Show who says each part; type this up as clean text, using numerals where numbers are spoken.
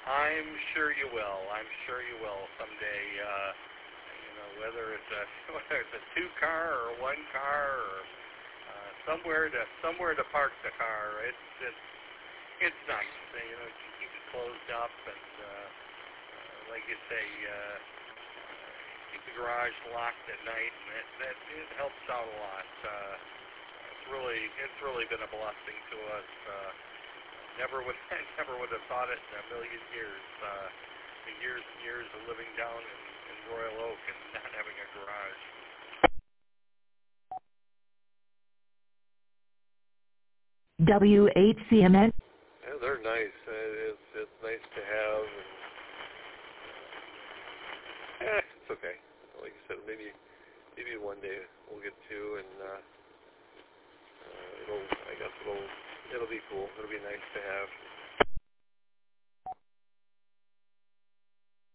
Speaker 1: I'm sure you will. I'm sure you will someday. Whether it's a two-car or a one-car or somewhere to park the car. It's nice. Keep it closed up and like you say, keep the garage locked at night, and that it helps out a lot. It's really been a blessing to us. Never would have thought it in a million years. The years and years of living down in Royal Oak and not having a garage.
Speaker 2: WHCMN.
Speaker 3: Yeah, they're nice. It's nice to have. And, it's okay. Like you said, maybe one day we'll get to, and it'll be cool. It'll be nice to have.